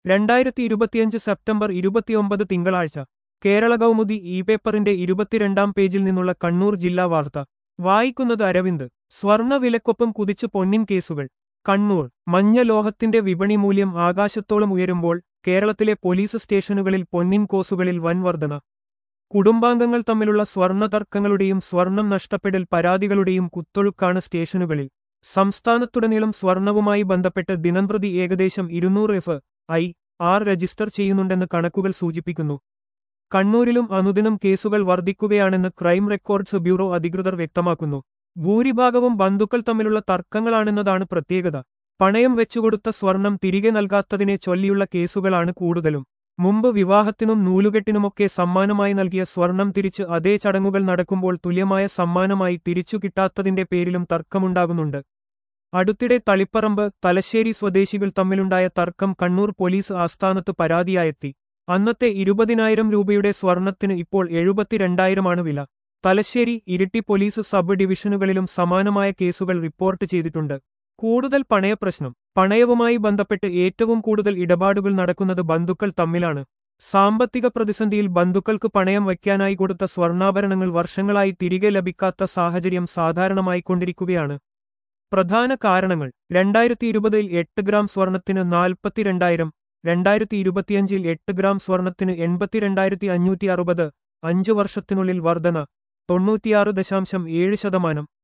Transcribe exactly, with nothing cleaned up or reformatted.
രണ്ടായിരത്തി ഇരുപത്തിയഞ്ച് സെപ്റ്റംബർ ഇരുപത്തിയൊമ്പത് തിങ്കളാഴ്ച കേരള കൗമുദി ഇ പേപ്പറിന്റെ ഇരുപത്തിരണ്ടാം പേജിൽ നിന്നുള്ള കണ്ണൂർ ജില്ലാ വാർത്ത വായിക്കുന്നത് അരവിന്ദ്. സ്വർണ്ണ വിലക്കൊപ്പം കുതിച്ച് പൊന്നിൻ കേസുകൾ. കണ്ണൂർ. മഞ്ഞ ലോഹത്തിന്റെ വിപണി മൂല്യം ആകാശത്തോളം ഉയരുമ്പോൾ കേരളത്തിലെ പോലീസ് സ്റ്റേഷനുകളിൽ പൊന്നിൻ കോസുകളിൽ വൻ വർധന. കുടുംബാംഗങ്ങൾ തമ്മിലുള്ള സ്വർണ്ണ തർക്കങ്ങളുടെയും സ്വർണം നഷ്ടപ്പെടൽ പരാതികളുടെയും കുത്തൊഴുക്കാണ് സ്റ്റേഷനുകളിൽ. സംസ്ഥാനത്തുടനീളം സ്വർണവുമായി ബന്ധപ്പെട്ട് ദിനംപ്രതി ഏകദേശം ഇരുന്നൂറ് എഫ് ഐ ആർ രജിസ്റ്റർ ചെയ്യുന്നുണ്ടെന്ന് കണക്കുകൾ സൂചിപ്പിക്കുന്നു. കണ്ണൂരിലും അനുദിനം കേസുകൾ വർദ്ധിക്കുകയാണെന്ന് ക്രൈം റെക്കോർഡ്സ് ബ്യൂറോ അധികൃതർ വ്യക്തമാക്കുന്നു. ഭൂരിഭാഗവും ബന്ധുക്കൾ തമ്മിലുള്ള തർക്കങ്ങളാണെന്നതാണ് പ്രത്യേകത. പണയം വെച്ചുകൊടുത്ത സ്വർണം തിരികെ നൽകാത്തതിനെ ചൊല്ലിയുള്ള കേസുകളാണ് കൂടുതലും. മുമ്പ് വിവാഹത്തിനും നൂലുകെട്ടിനുമൊക്കെ സമ്മാനമായി നൽകിയ സ്വർണം തിരിച്ച് അതേ ചടങ്ങുകൾ നടക്കുമ്പോൾ തുല്യമായ സമ്മാനമായി തിരിച്ചു കിട്ടാത്തതിന്റെ പേരിലും തർക്കമുണ്ടാകുന്നുണ്ട്. അടുത്തിടെ തളിപ്പറമ്പ്, തലശ്ശേരി സ്വദേശികൾ തമ്മിലുണ്ടായ തർക്കം കണ്ണൂർ പോലീസ് ആസ്ഥാനത്ത് പരാതിയായെത്തി. അന്നത്തെ ഇരുപതിനായിരം രൂപയുടെ സ്വർണത്തിന് ഇപ്പോൾ എഴുപത്തിരണ്ടായിരമാണ് വില. തലശ്ശേരി, ഇരിട്ടി പോലീസ് സബ് ഡിവിഷനുകളിലും സമാനമായ കേസുകൾ റിപ്പോർട്ട് ചെയ്തിട്ടുണ്ട്. കൂടുതൽ പണയപ്രശ്നം. പണയവുമായി ബന്ധപ്പെട്ട് ഏറ്റവും കൂടുതൽ ഇടപാടുകൾ നടക്കുന്നത് ബന്ധുക്കൾ തമ്മിലാണ്. സാമ്പത്തിക പ്രതിസന്ധിയിൽ ബന്ധുക്കൾക്ക് പണയം വയ്ക്കാനായി കൊടുത്ത സ്വർണ്ണാഭരണങ്ങൾ വർഷങ്ങളായി തിരികെ ലഭിക്കാത്ത സാഹചര്യം സാധാരണമായിക്കൊണ്ടിരിക്കുകയാണ്. പ്രധാന കാരണങ്ങൾ. രണ്ടായിരത്തി ഇരുപതിൽ എട്ട് ഗ്രാം സ്വർണത്തിന് നാൽപ്പത്തിരണ്ടായിരം, രണ്ടായിരത്തി ഇരുപത്തിയഞ്ചിൽ എട്ട് ഗ്രാം സ്വർണത്തിന് എൺപത്തിരണ്ടായിരത്തി അഞ്ഞൂറ്റി അറുപത്, അഞ്ചു വർഷത്തിനുള്ളിൽ വർധന തൊണ്ണൂറ്റിയാറ് ദശാംശം ഏഴ് ശതമാനം.